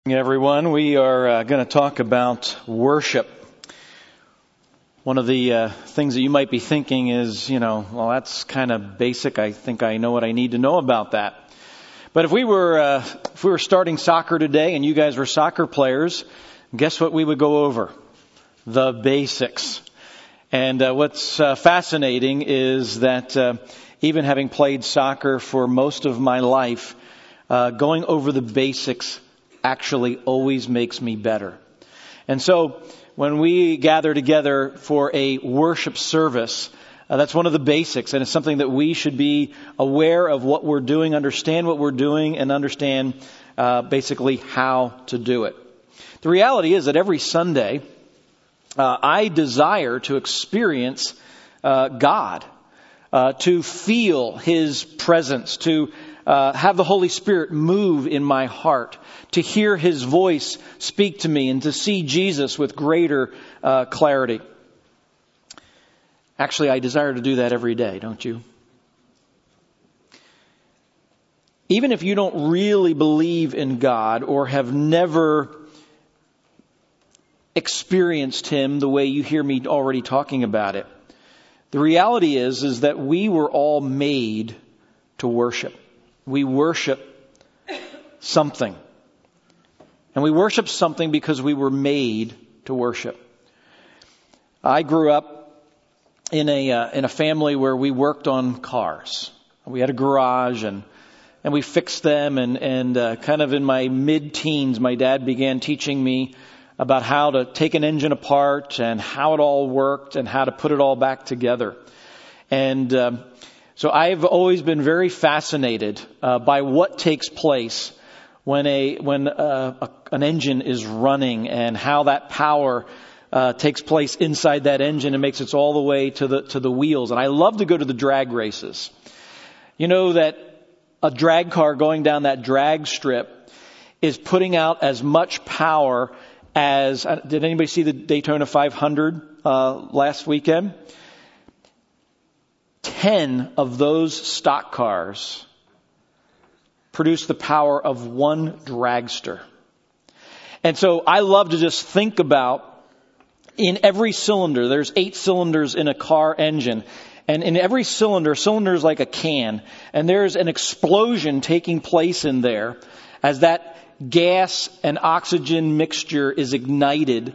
Everyone, we are going to talk about worship. One of the things that you might be thinking is, well, that's kind of basic. I think I know what I need to know about that. But if we were starting soccer today and you guys were soccer players, guess what we would go over? The basics. And what's fascinating is that even having played soccer for most of my life, going over the basics actually always makes me better. And so when we gather together for a worship service, that's one of the basics, and it's something that we should be aware of what we're doing, understand what we're doing, and understand basically how to do it. The reality is that every Sunday, I desire to experience God, to feel His presence, to have the Holy Spirit move in my heart, to hear His voice speak to me, and to see Jesus with greater clarity. Actually, I desire to do that every day, don't you? Even if you don't really believe in God or have never experienced Him the way you hear me already talking about it, the reality is that we were all made to worship. We worship something. And we worship something because we were made to worship. I grew up in a family where we worked on cars. We had a garage and we fixed them, and kind of in my mid-teens, my dad began teaching me about how to take an engine apart and how it all worked and how to put it all back together. And so I've always been very fascinated by what takes place when an engine is running, and how that power takes place inside that engine and makes its all the way to the wheels. And I love to go to the drag races. You know that a drag car going down that drag strip is putting out as much power as, did anybody see the Daytona 500 last weekend? 10 of those stock cars produce the power of one dragster. And so I love to just think about, in every cylinder, there's 8 cylinders in a car engine. And in every cylinder is like a can. And there's an explosion taking place in there as that gas and oxygen mixture is ignited,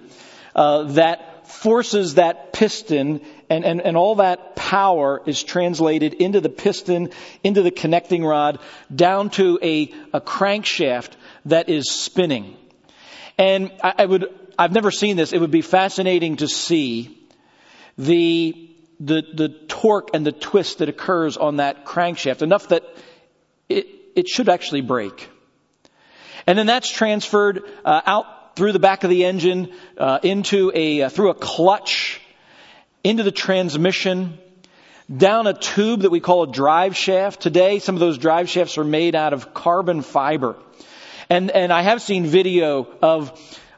that forces that piston, and all that power is translated into the piston, into the connecting rod, down to a crankshaft that is spinning. And I've never seen this. It would be fascinating to see the torque and the twist that occurs on that crankshaft, enough that it should actually break. And then that's transferred out through the back of the engine, through a clutch, into the transmission, down a tube that we call a drive shaft. Today, some of those drive shafts are made out of carbon fiber. And I have seen video of,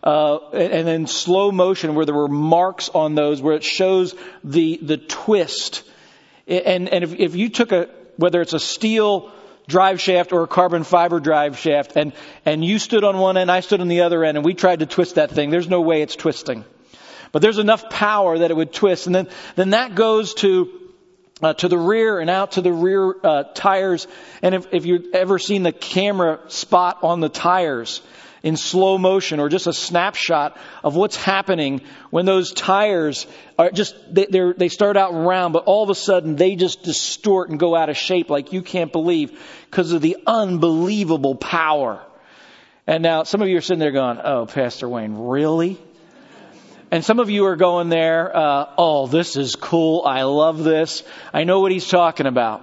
and in slow motion, where there were marks on those, where it shows the twist. And if you took whether it's a steel drive shaft or a carbon fiber drive shaft, and you stood on one end, I stood on the other end, and we tried to twist that thing, there's no way it's twisting. But there's enough power that it would twist. And then that goes to the rear and out to the rear tires. And if you've ever seen the camera spot on the tires in slow motion, or just a snapshot of what's happening when those tires are they start out round, but all of a sudden they just distort and go out of shape like you can't believe, because of the unbelievable power. And now some of you are sitting there going, "Oh, Pastor Wayne, really?" And some of you are going there, "Oh, this is cool. I love this. I know what he's talking about."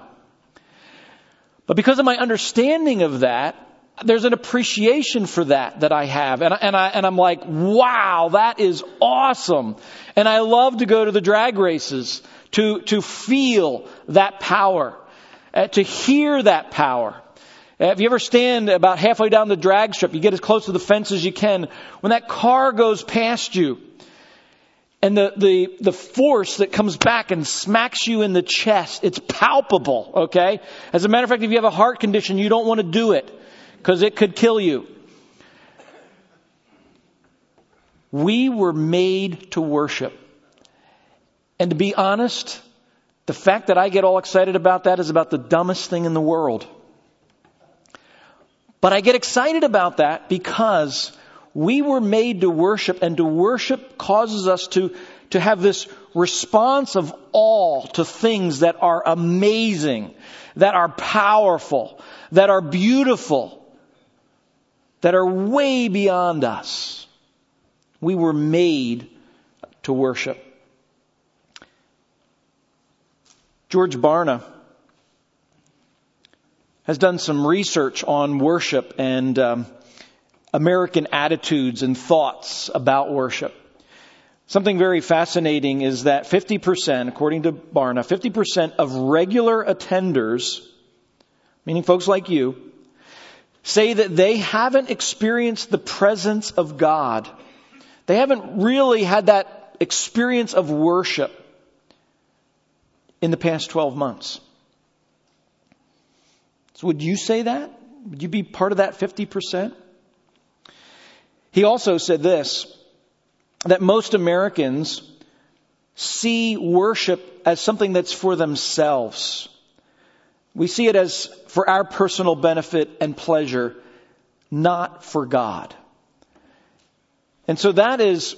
But because of my understanding of that, there's an appreciation for that I have. And I'm like, wow, that is awesome. And I love to go to the drag races to feel that power, to hear that power. If you ever stand about halfway down the drag strip, you get as close to the fence as you can. When that car goes past you, and the force that comes back and smacks you in the chest, it's palpable, okay? As a matter of fact, if you have a heart condition, you don't want to do it, because it could kill you. We were made to worship. And to be honest, the fact that I get all excited about that is about the dumbest thing in the world. But I get excited about that because we were made to worship, and to worship causes us to have this response of awe to things that are amazing, that are powerful, that are beautiful, that are way beyond us. We were made to worship. George Barna has done some research on worship and American attitudes and thoughts about worship. Something very fascinating is that 50%, according to Barna, 50% of regular attenders, meaning folks like you, say that they haven't experienced the presence of God. They haven't really had that experience of worship in the past 12 months. So would you say that? Would you be part of that 50%? He also said this, that most Americans see worship as something that's for themselves. We see it as for our personal benefit and pleasure, not for God. And so that is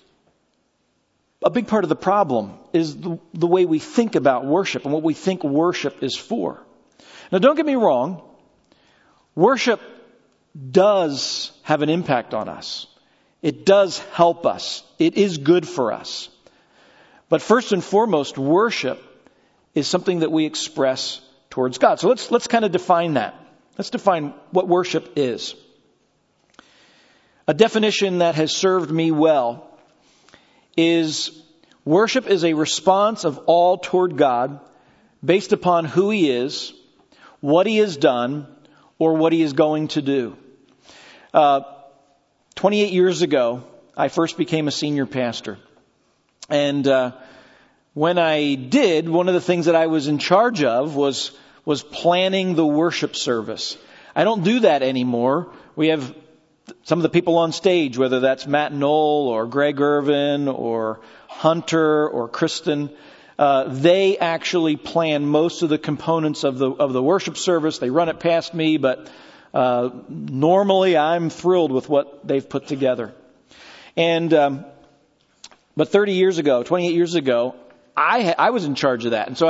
a big part of the problem, is the way we think about worship and what we think worship is for. Now, don't get me wrong. Worship does have an impact on us. It does help us. It is good for us. But first and foremost, worship is something that we express towards God. So let's kind of define that. Let's define what worship is. A definition that has served me well is worship is a response of all toward God based upon who He is, what He has done, or what He is going to do. 28 years ago, I first became a senior pastor. And when I did, one of the things that I was in charge of was planning the worship service. I don't do that anymore. We have some of the people on stage, whether that's Matt Knoll or Greg Irvin or Hunter or Kristen, they actually plan most of the components of the worship service. They run it past me, but normally I'm thrilled with what they've put together. And but 28 years ago, I was in charge of that, and so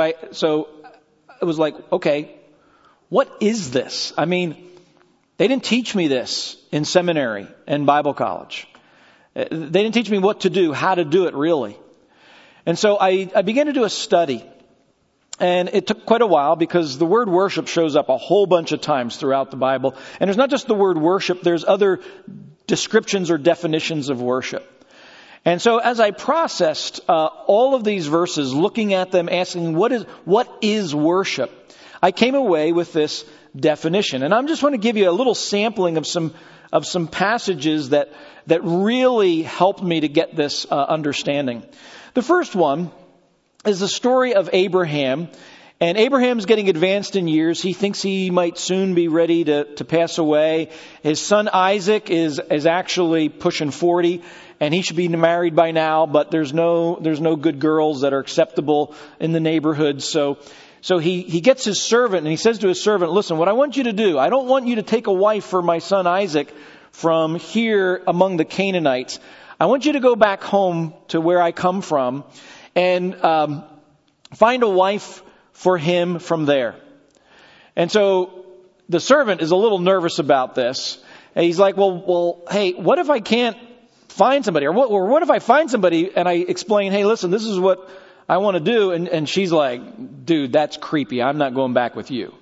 it was like, okay, what is this? I mean, they didn't teach me this in seminary and Bible college. They didn't teach me what to do, how to do it really. And so I began to do a study. And it took quite a while because the word worship shows up a whole bunch of times throughout the Bible. And there's not just the word worship, there's other descriptions or definitions of worship. And so as I processed all of these verses, looking at them, asking what is worship, I came away with this definition. And I'm just going to give you a little sampling of some passages that really helped me to get this understanding. The first one is the story of Abraham. And Abraham's getting advanced in years. He thinks he might soon be ready to pass away. His son Isaac is actually pushing 40, and he should be married by now, but there's no good girls that are acceptable in the neighborhood. So he gets his servant, and he says to his servant, listen, what I want you to do, I don't want you to take a wife for my son Isaac from here among the Canaanites. I want you to go back home to where I come from and find a wife for him from there. And so the servant is a little nervous about this. And he's like, well, hey, what if I can't find somebody? Or what if I find somebody and I explain, hey, listen, this is what I want to do. And she's like, dude, that's creepy. I'm not going back with you.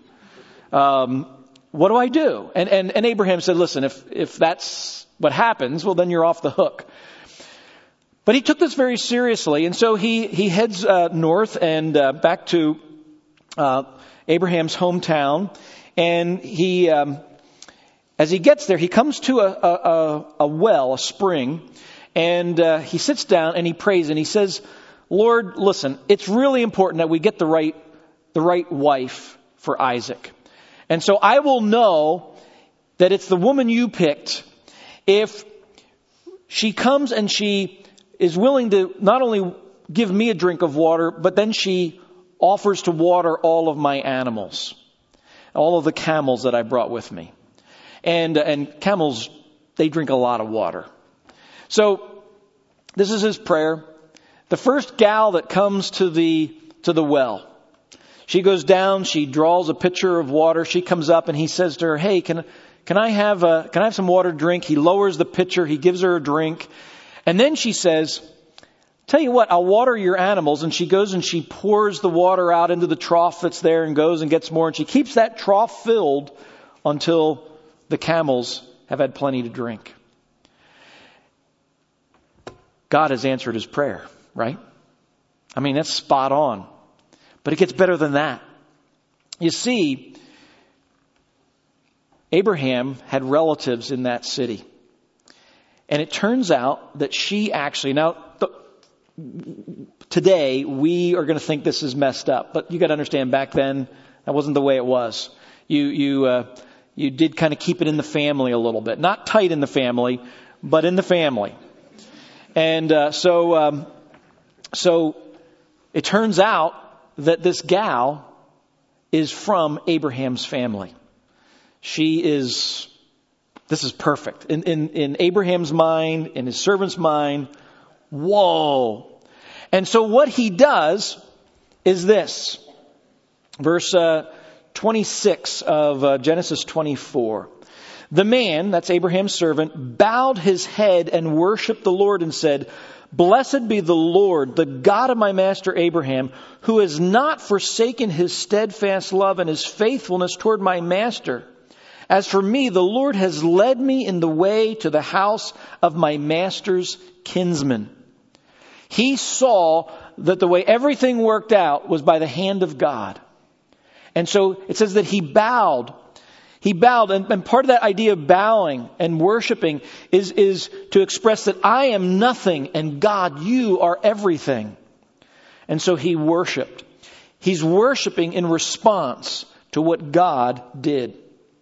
What do I do? And Abraham said, listen, if that's what happens, well, then you're off the hook. But he took this very seriously. And so he heads north and back to Abraham's hometown. And he, as he gets there, he comes to a well, a spring, and he sits down and he prays and he says, Lord, listen, it's really important that we get the right wife for Isaac. And so I will know that it's the woman you picked if she comes and she is willing to not only give me a drink of water, but then she offers to water all of my animals, all of the camels that I brought with me. And camels, they drink a lot of water. So this is his prayer. The first gal that comes to the well, she goes down, she draws a pitcher of water, she comes up and he says to her, hey, can I have some water to drink? He lowers the pitcher, he gives her a drink. And then she says, tell you what, I'll water your animals. And she goes and she pours the water out into the trough that's there and goes and gets more. And she keeps that trough filled until the camels have had plenty to drink. God has answered his prayer, right? I mean, that's spot on. But it gets better than that. You see, Abraham had relatives in that city. And it turns out that she actually, today we are going to think this is messed up, but you got to understand back then that wasn't the way it was. You did kind of keep it in the family a little bit, not tight in the family, but in the family. And so it turns out that this gal is from Abraham's family. This is perfect. In Abraham's mind, in his servant's mind, whoa. And so what he does is this. Verse 26 of Genesis 24. The man, that's Abraham's servant, bowed his head and worshiped the Lord and said, Blessed be the Lord, the God of my master Abraham, who has not forsaken his steadfast love and his faithfulness toward my master. As for me, the Lord has led me in the way to the house of my master's kinsman. He saw that the way everything worked out was by the hand of God. And so it says that he bowed. He bowed, and part of that idea of bowing and worshiping is to express that I am nothing and God, you are everything. And so he worshiped. He's worshiping in response to what God did.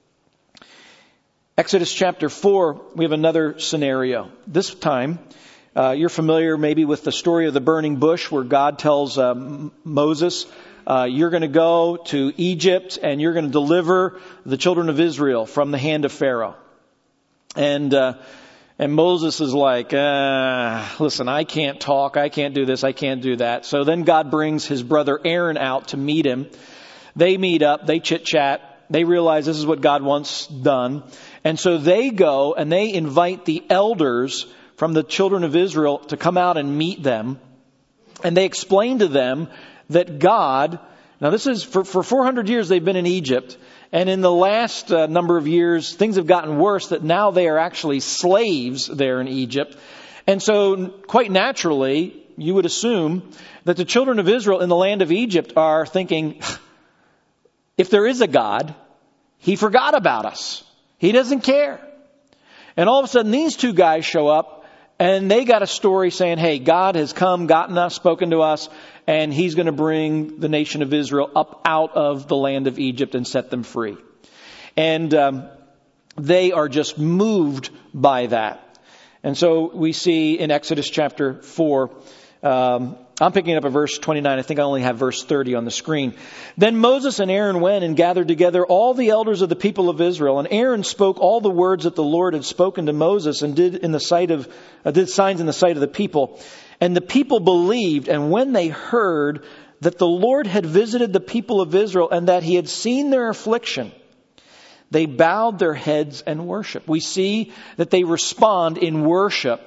Exodus chapter 4, we have another scenario. This time, you're familiar maybe with the story of the burning bush where God tells Moses, you're going to go to Egypt and you're going to deliver the children of Israel from the hand of Pharaoh. And Moses is like, listen, I can't talk. I can't do this. I can't do that. So then God brings his brother Aaron out to meet him. They meet up. They chit chat. They realize this is what God wants done. And so they go and they invite the elders from the children of Israel to come out and meet them. And they explain to them that God, now this is for 400 years they've been in Egypt. And in the last number of years, things have gotten worse that now they are actually slaves there in Egypt. And so quite naturally, you would assume that the children of Israel in the land of Egypt are thinking, if there is a God, he forgot about us. He doesn't care. And all of a sudden these two guys show up and they got a story saying, hey, God has come, gotten us, spoken to us, and he's going to bring the nation of Israel up out of the land of Egypt and set them free. And they are just moved by that. And so we see in Exodus chapter 4, I'm picking up at verse 29. I think I only have verse 30 on the screen. Then Moses and Aaron went and gathered together all the elders of the people of Israel. And Aaron spoke all the words that the Lord had spoken to Moses and did signs in the sight of the people. And the people believed. And when they heard that the Lord had visited the people of Israel and that he had seen their affliction, they bowed their heads and worshiped. We see that they respond in worship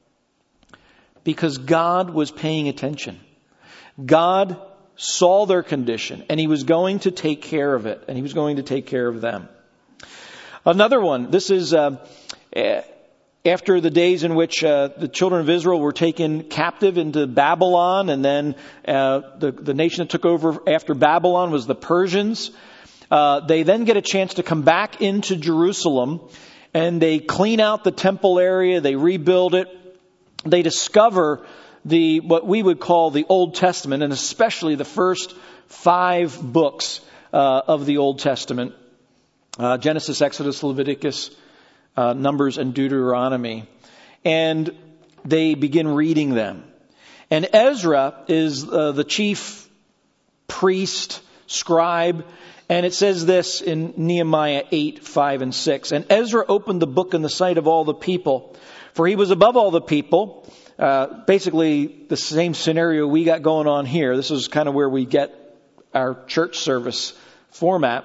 because God was paying attention. God saw their condition and he was going to take care of it, and he was going to take care of them. Another one, this is after the days in which the children of Israel were taken captive into Babylon, and then the nation that took over after Babylon was the Persians. They then get a chance to come back into Jerusalem, and they clean out the temple area, they rebuild it. They discover what we would call the Old Testament, and especially the first 5 books of the Old Testament. Genesis, Exodus, Leviticus, Numbers, and Deuteronomy. and they begin reading them. And Ezra is the chief priest, scribe, and it says this in Nehemiah 8, 5, and 6. And Ezra opened the book in the sight of all the people, for he was above all the people. Basically, the same scenario we got going on here. This is kind of where we get our church service format.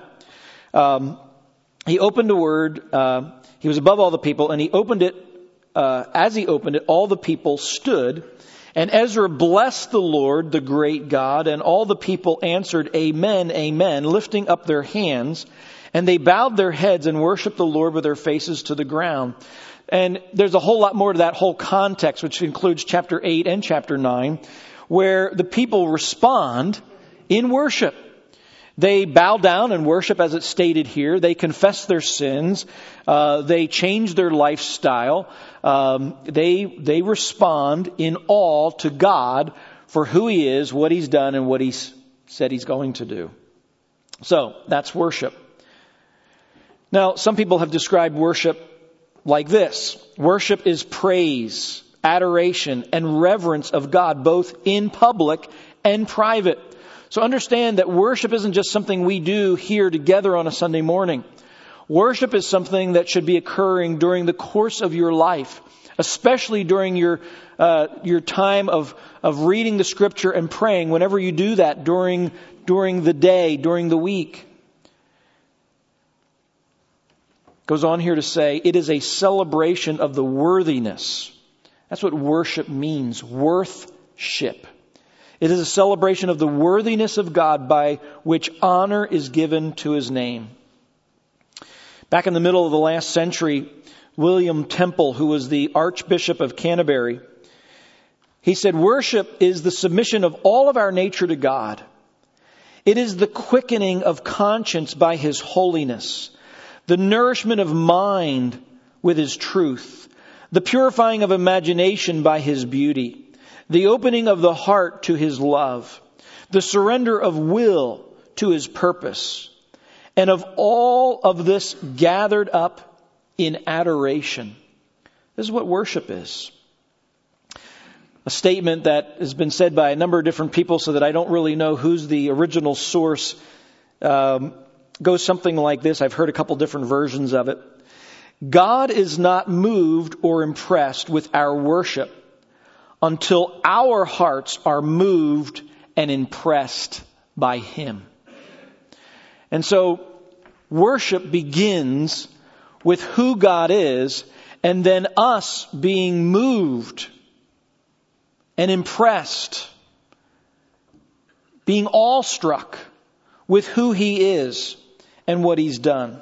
He opened the word. He was above all the people, and he opened it. As he opened it, all the people stood. And Ezra blessed the Lord, the great God, and all the people answered, Amen, Amen, lifting up their hands. And they bowed their heads and worshiped the Lord with their faces to the ground. And there's a whole lot more to that whole context, which includes chapter 8 and chapter 9, where the people respond in worship. They bow down and worship as it's stated here. They confess their sins. They change their lifestyle. They respond in awe to God for who He is, what He's done, and what He's said He's going to do. So that's worship. Now, some people have described worship like this. Worship is praise, adoration, and reverence of God, both in public and private. So understand that worship isn't just something we do here together on a Sunday morning. Worship is something that should be occurring during the course of your life, especially during your time of reading the Scripture and praying. Whenever you do that during the day, during the week. Goes on here to say, it is a celebration of the worthiness. That's what worship means, worthship. It is a celebration of the worthiness of God by which honor is given to His name. Back in the middle of the last century, William Temple, who was the Archbishop of Canterbury, he said, worship is the submission of all of our nature to God. It is the quickening of conscience by His holiness, the nourishment of mind with His truth, the purifying of imagination by His beauty, the opening of the heart to His love, the surrender of will to His purpose, and of all of this gathered up in adoration. This is what worship is. A statement that has been said by a number of different people so that I don't really know who's the original source goes something like this. I've heard a couple different versions of it. God is not moved or impressed with our worship until our hearts are moved and impressed by Him. And so worship begins with who God is, and then us being moved and impressed, being awestruck with who He is and what He's done.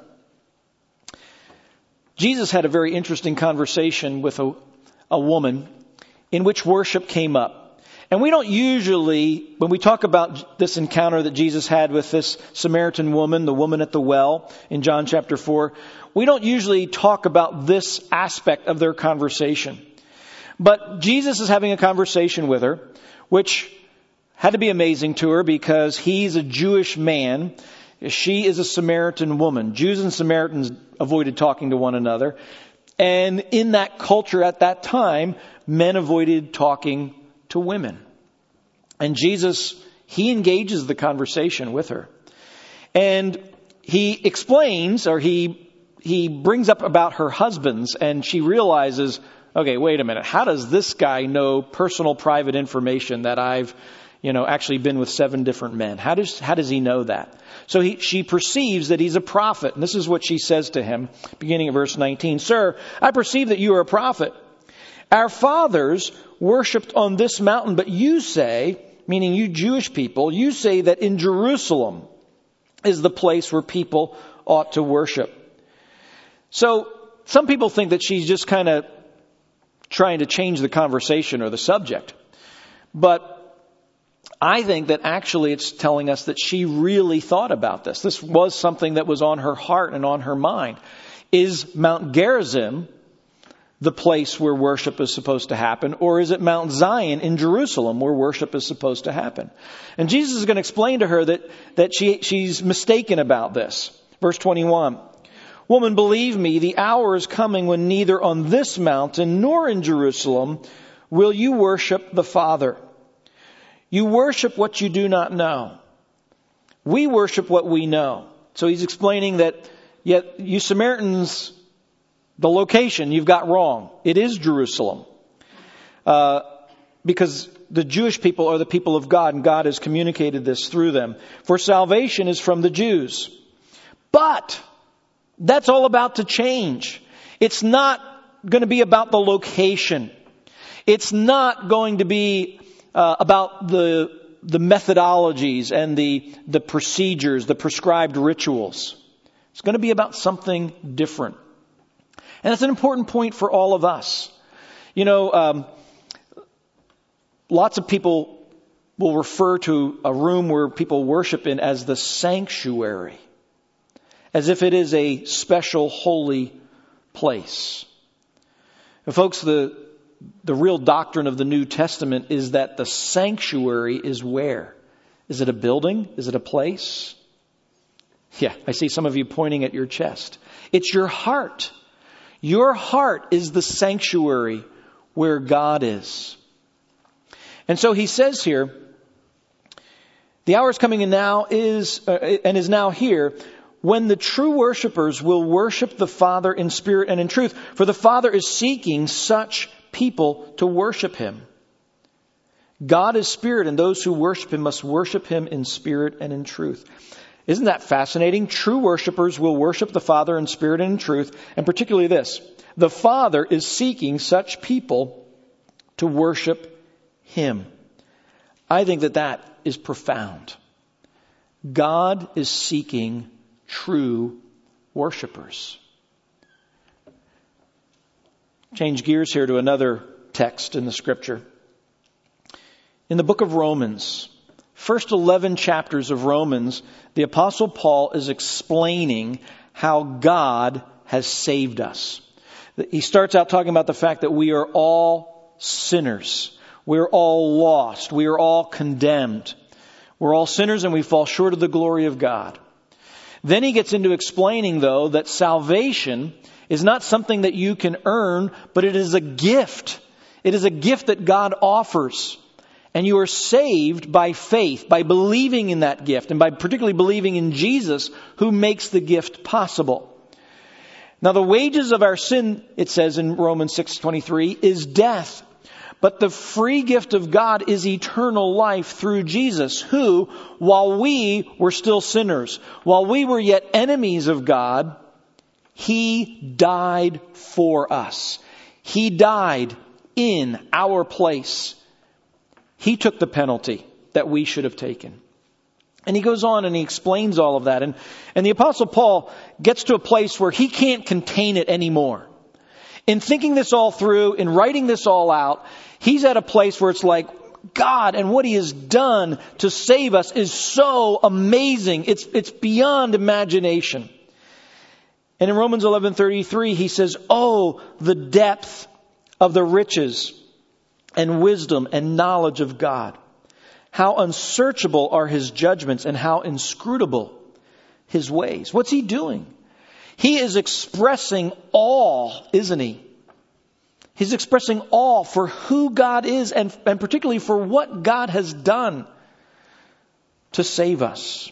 Jesus had a very interesting conversation with a woman in which worship came up. And we don't usually, when we talk about this encounter that Jesus had with this Samaritan woman, the woman at the well in John chapter 4, we don't usually talk about this aspect of their conversation. But Jesus is having a conversation with her, which had to be amazing to her because He's a Jewish man. She is a Samaritan woman. Jews and Samaritans avoided talking to one another. And in that culture at that time, men avoided talking to women. And Jesus, He engages the conversation with her. And He explains, or He brings up about her husbands, and she realizes, okay, wait a minute. How does this guy know personal private information that I've, actually been with 7 different men? How does he know that? So she perceives that he's a prophet. And this is what she says to him, beginning of verse 19. Sir, I perceive that you are a prophet. Our fathers worshipped on this mountain, but you say, meaning you Jewish people, you say that in Jerusalem is the place where people ought to worship. So some people think that she's just kind of trying to change the conversation or the subject. But I think that actually it's telling us that she really thought about this. This was something that was on her heart and on her mind. Is Mount Gerizim the place where worship is supposed to happen? Or is it Mount Zion in Jerusalem where worship is supposed to happen? And Jesus is going to explain to her that she's mistaken about this. Verse 21. Woman, believe me, the hour is coming when neither on this mountain nor in Jerusalem will you worship the Father. You worship what you do not know. We worship what we know. So he's explaining that, yet you Samaritans, the location you've got wrong. It is Jerusalem. Because the Jewish people are the people of God, and God has communicated this through them. For salvation is from the Jews. But that's all about to change. It's not going to be about the location. It's not going to be about the methodologies and the procedures, the prescribed rituals. It's going to be about something different. And that's an important point for all of us. You know, lots of people will refer to a room where people worship in as the sanctuary, as if it is a special holy place. And folks, the real doctrine of the New Testament is that the sanctuary is where? Is it a building? Is it a place? Yeah, I see some of you pointing at your chest. It's your heart. Your heart is the sanctuary where God is. And so he says here, the hour is coming and now is now here, when the true worshipers will worship the Father in spirit and in truth. For the Father is seeking such people to worship Him. God is spirit, and those who worship Him must worship Him in spirit and in truth. Isn't that fascinating? True worshipers will worship the Father in spirit and in truth, and particularly this. The Father is seeking such people to worship Him. I think that is profound. God is seeking true worshipers. Change gears here to another text in the Scripture. In the book of Romans, first 11 chapters of Romans, the Apostle Paul is explaining how God has saved us. He starts out talking about the fact that we are all sinners. We're all lost. We are all condemned. We're all sinners and we fall short of the glory of God. Then he gets into explaining, though, that salvation is not something that you can earn, but it is a gift. It is a gift that God offers. And you are saved by faith, by believing in that gift, and by particularly believing in Jesus, who makes the gift possible. Now, the wages of our sin, it says in Romans 6:23, is death. But the free gift of God is eternal life through Jesus, who, while we were still sinners, while we were yet enemies of God, He died for us. He died in our place. He took the penalty that we should have taken. And he goes on and he explains all of that. And the Apostle Paul gets to a place where he can't contain it anymore. In thinking this all through, in writing this all out, he's at a place where it's like, God and what He has done to save us is so amazing. It's beyond imagination. And in Romans 11:33, he says, "Oh, the depth of the riches and wisdom and knowledge of God. How unsearchable are His judgments and how inscrutable His ways." What's he doing? He is expressing awe, isn't he? He's expressing awe for who God is and particularly for what God has done to save us.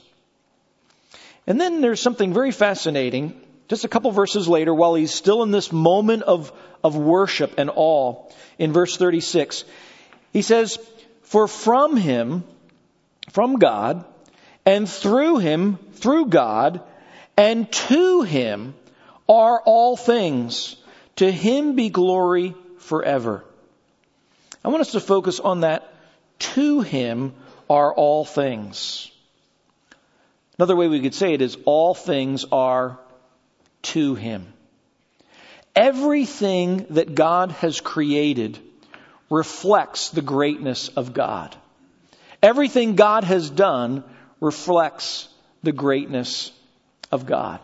And then there's something very fascinating. Just a couple verses later, while he's still in this moment of worship and awe, in verse 36, he says, "For from Him, from God, and through Him, through God, and to Him are all things. To Him be glory forever." I want us to focus on that. To Him are all things. Another way we could say it is all things are to Him. Everything that God has created reflects the greatness of God. Everything God has done reflects the greatness of God.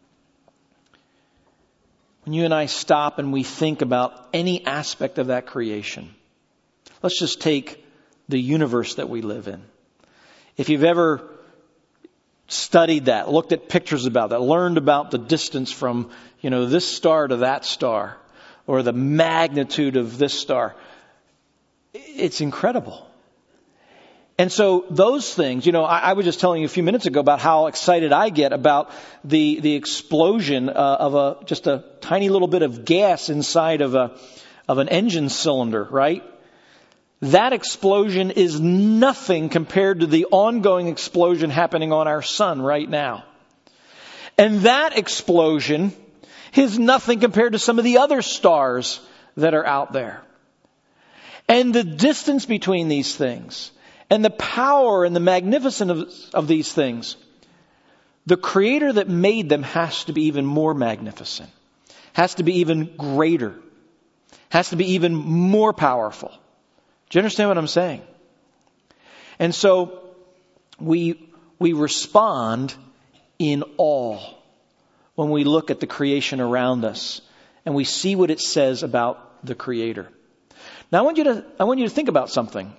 When you and I stop and we think about any aspect of that creation, let's just take the universe that we live in. If you've ever studied that, looked at pictures about that, learned about the distance from, this star to that star, or the magnitude of this star. It's incredible. And so those things, I was just telling you a few minutes ago about how excited I get about the explosion of just a tiny little bit of gas inside of an engine cylinder, right? That explosion is nothing compared to the ongoing explosion happening on our sun right now. And that explosion is nothing compared to some of the other stars that are out there. And the distance between these things, and the power and the magnificence of these things, the Creator that made them has to be even more magnificent, has to be even greater, has to be even more powerful. Do you understand what I'm saying? And so we respond in awe when we look at the creation around us and we see what it says about the Creator. Now I want you to think about something.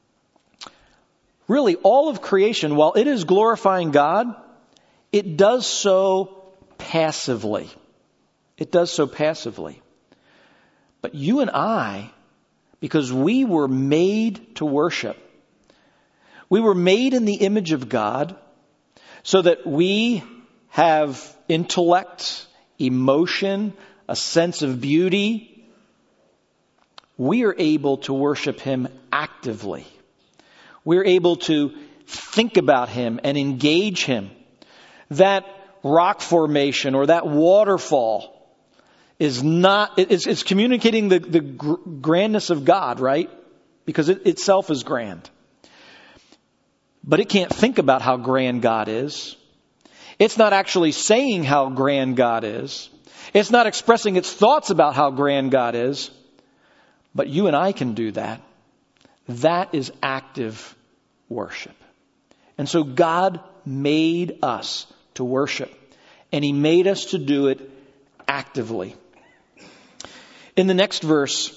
Really, all of creation, while it is glorifying God, it does so passively. It does so passively. But you and I, because we were made to worship, we were made in the image of God so that we have intellect, emotion, a sense of beauty. We are able to worship Him actively. We're able to think about Him and engage Him. That rock formation or that waterfall is not, it's communicating the grandness of God, right? Because it itself is grand. But it can't think about how grand God is. It's not actually saying how grand God is. It's not expressing its thoughts about how grand God is. But you and I can do that. That is active worship. And so God made us to worship. And He made us to do it actively. In the next verse,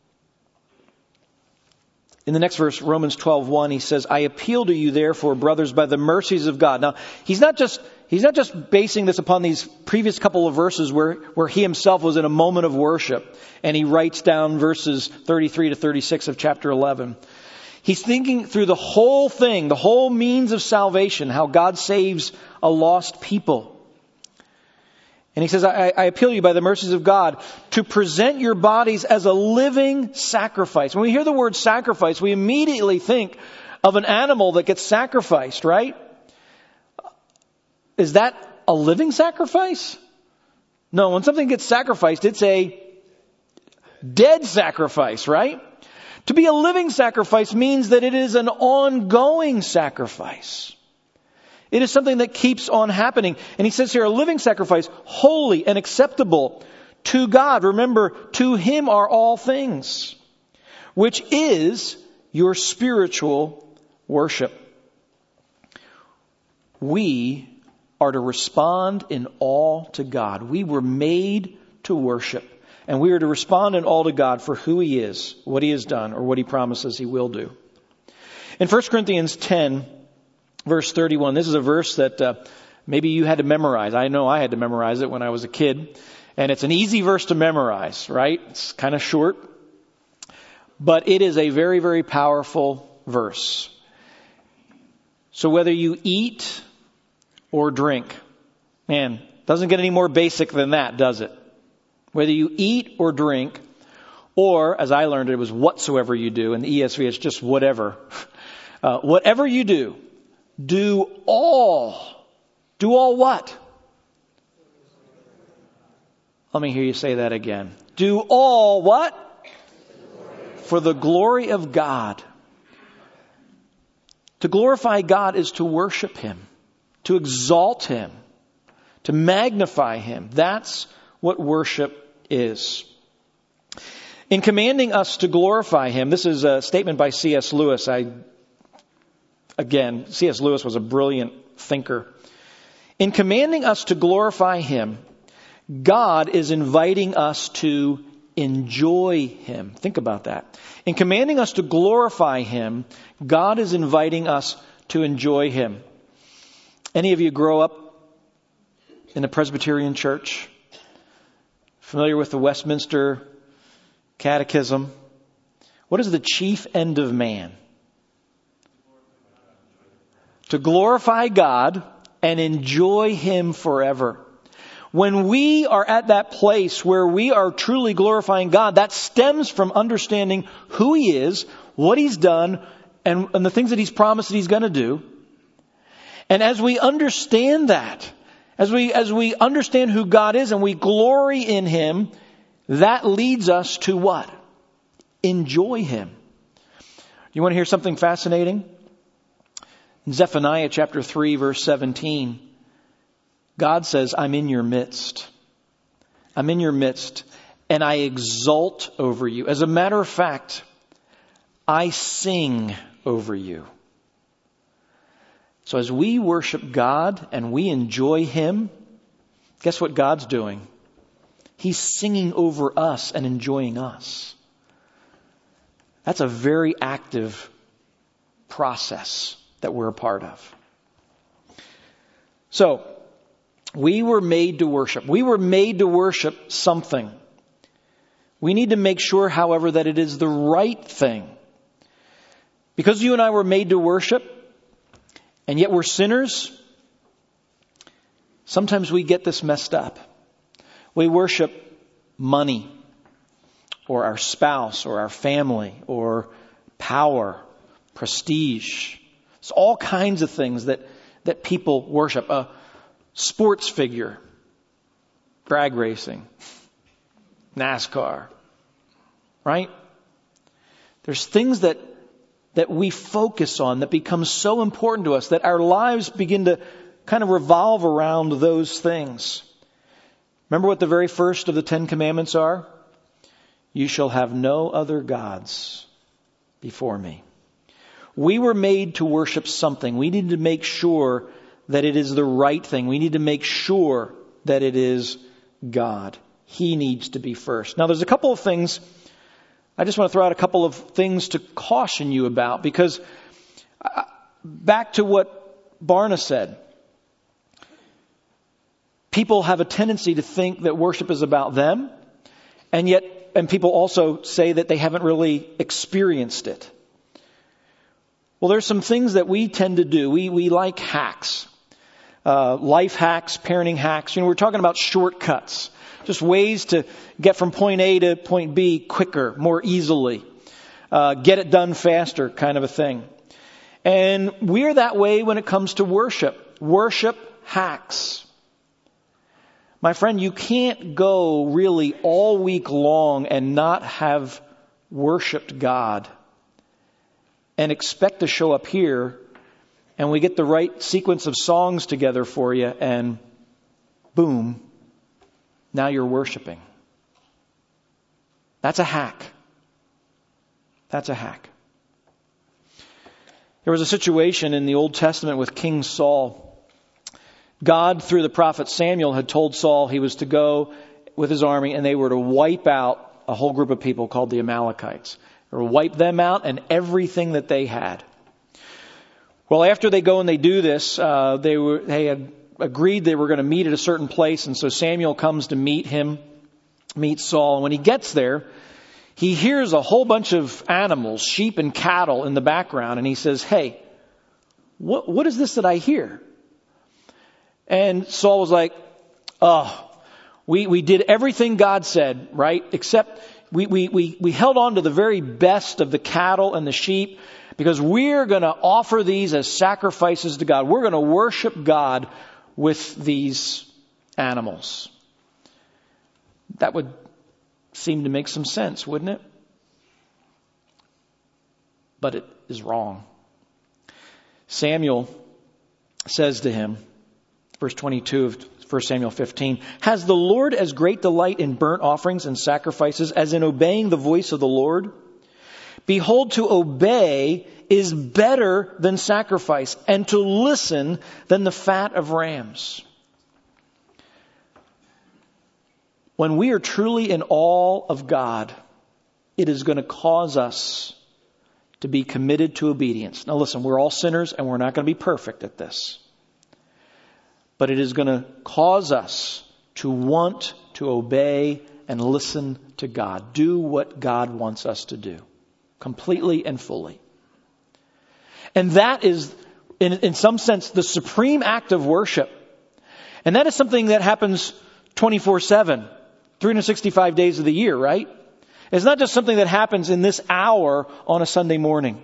Romans 12:1, he says, I appeal to you therefore, brothers, by the mercies of God. Now, he's not just basing this upon these previous couple of verses where he himself was in a moment of worship, and he writes down verses 33 to 36 of chapter 11. He's thinking through the whole thing, the whole means of salvation, how God saves a lost people. And he says, I appeal to you by the mercies of God to present your bodies as a living sacrifice. When we hear the word sacrifice, we immediately think of an animal that gets sacrificed, right? Is that a living sacrifice? No, when something gets sacrificed, it's a dead sacrifice, right? To be a living sacrifice means that it is an ongoing sacrifice. It is something that keeps on happening. And he says here, a living sacrifice, holy and acceptable to God. Remember, to Him are all things, which is your spiritual worship. We are to respond in awe to God. We were made to worship. And we are to respond in awe to God for who He is, what He has done, or what He promises He will do. In 1 Corinthians 10, verse 31, this is a verse that maybe you had to memorize. I know I had to memorize it when I was a kid. And it's an easy verse to memorize, right? It's kind of short. But it is a very, very powerful verse. So whether you eat or drink, man, doesn't get any more basic than that, does it? Whether you eat or drink, or, as I learned, it was whatsoever you do. In the ESV, it's just whatever. Whatever you do, do all. Do all what? Let me hear you say that again. Do all what? For the glory of God. To glorify God is to worship Him, to exalt Him, to magnify Him. That's what worship is. In commanding us to glorify Him, this is a statement by C.S. Lewis. C.S. Lewis was a brilliant thinker. In commanding us to glorify Him, God is inviting us to enjoy Him. Think about that. In commanding us to glorify Him, God is inviting us to enjoy Him. Any of you grow up in a Presbyterian church? Familiar with the Westminster Catechism? What is the chief end of man? To glorify God and enjoy Him forever. When we are at that place where we are truly glorifying God, that stems from understanding who He is, what He's done, and the things that He's promised that He's going to do. And as we understand that, as we understand who God is and we glory in Him, that leads us to what? Enjoy Him. You want to hear something fascinating? In Zephaniah chapter 3, verse 17, God says, I'm in your midst. I'm in your midst, and I exult over you. As a matter of fact, I sing over you. So as we worship God and we enjoy Him, guess what God's doing? He's singing over us and enjoying us. That's a very active process that we're a part of. So, we were made to worship. We were made to worship something. We need to make sure, however, that it is the right thing. Because you and I were made to worship, and yet we're sinners, sometimes we get this messed up. We worship money, or our spouse, or our family, or power, prestige. It's all kinds of things that people worship. A sports figure, drag racing, NASCAR, right? There's things that we focus on that become so important to us that our lives begin to kind of revolve around those things. Remember what the very first of the 10 Commandments are? You shall have no other gods before me. We were made to worship something. We need to make sure that it is the right thing. We need to make sure that it is God. He needs to be first. Now, there's a couple of things. I just want to throw out a couple of things to caution you about, because back to what Barna said, people have a tendency to think that worship is about them, and people also say that they haven't really experienced it. Well, there's some things that we tend to do. We like hacks, life hacks, parenting hacks. We're talking about shortcuts, just ways to get from point A to point B quicker, more easily, get it done faster, kind of a thing. And we're that way when it comes to worship. Worship hacks. My friend, you can't go really all week long and not have worshiped God and expect to show up here and we get the right sequence of songs together for you and boom, now you're worshiping. That's a hack. That's a hack. There was a situation in the Old Testament with King Saul. God, through the prophet Samuel, had told Saul he was to go with his army and they were to wipe out a whole group of people called the Amalekites. Or wipe them out and everything that they had. Well, after they go and they do this, they had agreed they were going to meet at a certain place, and so Samuel comes to meet Saul. And when he gets there, he hears a whole bunch of animals, sheep and cattle in the background, and he says, "Hey, what is this that I hear?" And Saul was like, "Oh, we did everything God said, right? Except we held on to the very best of the cattle and the sheep because we're going to offer these as sacrifices to God. We're going to worship God with these animals." That would seem to make some sense, wouldn't it? But it is wrong. Samuel says to him, verse 22 of 1 Samuel 15, "Has the Lord as great delight in burnt offerings and sacrifices as in obeying the voice of the Lord? Behold, to obey is better than sacrifice, and to listen than the fat of rams." When we are truly in awe of God, it is going to cause us to be committed to obedience. Now listen, we're all sinners and we're not going to be perfect at this. but it is going to cause us to want to obey and listen to God. Do what God wants us to do, completely and fully. And that is, in some sense, the supreme act of worship. And that is something that happens 24/7, 365 days of the year, right? It's not just something that happens in this hour on a Sunday morning.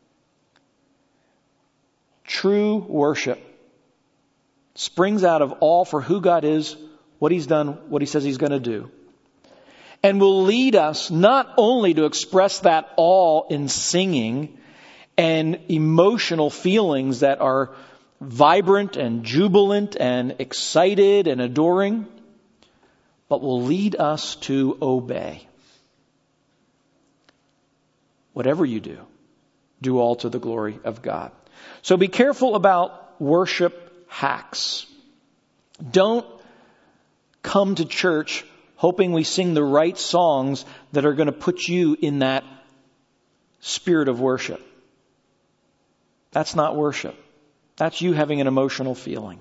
True worship springs out of all for who God is, what He's done, what He says He's going to do. And will lead us not only to express that all in singing and emotional feelings that are vibrant and jubilant and excited and adoring, but will lead us to obey. Whatever you do, do all to the glory of God. So be careful about worship hacks. Don't come to church hoping we sing the right songs that are going to put you in that spirit of worship. That's not worship. That's you having an emotional feeling.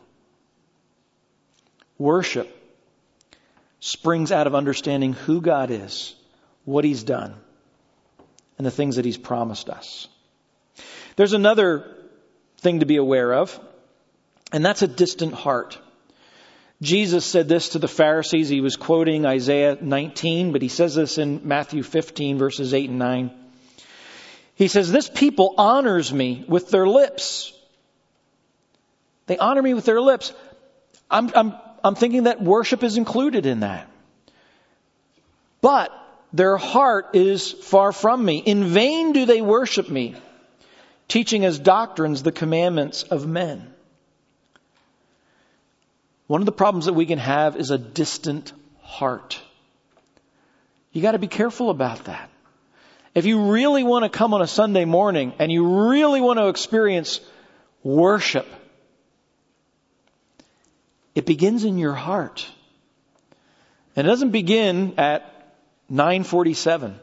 Worship springs out of understanding who God is, what He's done, and the things that He's promised us. There's another thing to be aware of, and that's a distant heart. Jesus said this to the Pharisees. He was quoting Isaiah 19, but He says this in Matthew 15, verses 8 and 9. He says, "This people honors me with their lips." They honor me with their lips. I'm thinking that worship is included in that. But their heart is far from me. In vain do they worship me, teaching as doctrines the commandments of men. One of the problems that we can have is a distant heart. You got to be careful about that. If you really want to come on a Sunday morning and you really want to experience worship, it begins in your heart. And it doesn't begin at 9:47.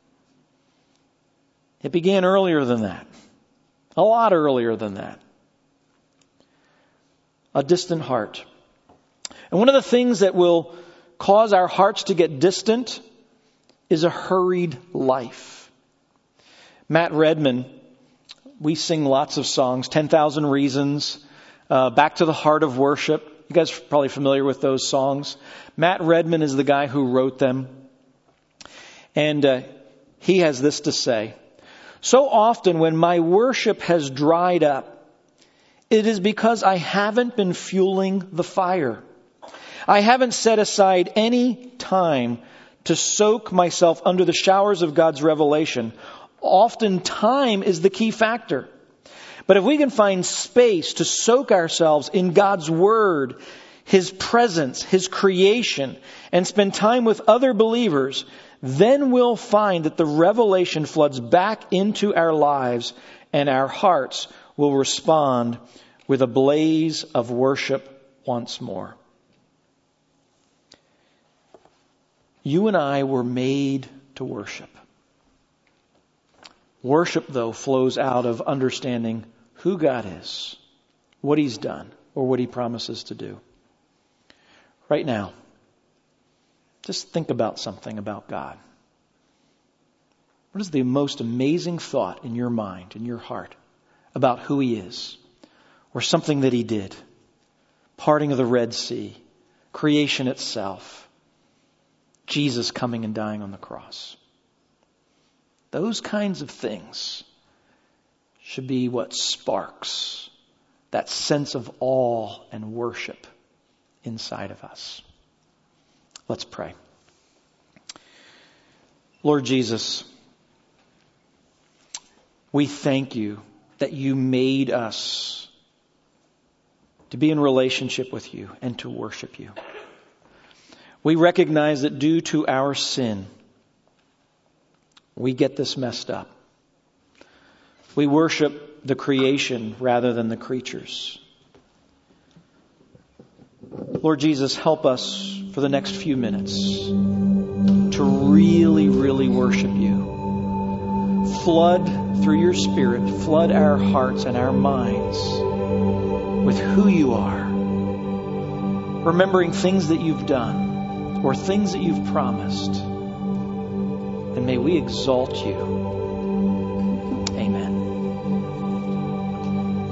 It began earlier than that. A lot earlier than that. A distant heart. And one of the things that will cause our hearts to get distant is a hurried life. Matt Redman, we sing lots of songs, 10,000 Reasons, Back to the Heart of Worship. You guys are probably familiar with those songs. Matt Redman is the guy who wrote them. And he has this to say: "So often when my worship has dried up, it is because I haven't been fueling the fire. I haven't set aside any time to soak myself under the showers of God's revelation. Often time is the key factor. But if we can find space to soak ourselves in God's Word, His presence, His creation, and spend time with other believers, then we'll find that the revelation floods back into our lives and our hearts will respond with a blaze of worship once more." You and I were made to worship. Worship, though, flows out of understanding who God is, what He's done, or what He promises to do. Right now, just think about something about God. What is the most amazing thought in your mind, in your heart, about who He is, or something that He did? Parting of the Red Sea, creation itself, Jesus coming and dying on the cross. Those kinds of things should be what sparks that sense of awe and worship inside of us. Let's pray. Lord Jesus, we thank You that You made us to be in relationship with You and to worship You. We recognize that due to our sin, we get this messed up. We worship the creation rather than the creatures. Lord Jesus, help us for the next few minutes to really, really worship You. Flood through Your Spirit, flood our hearts and our minds with who You are remembering things that you've done or things that you've promised. And may we exalt you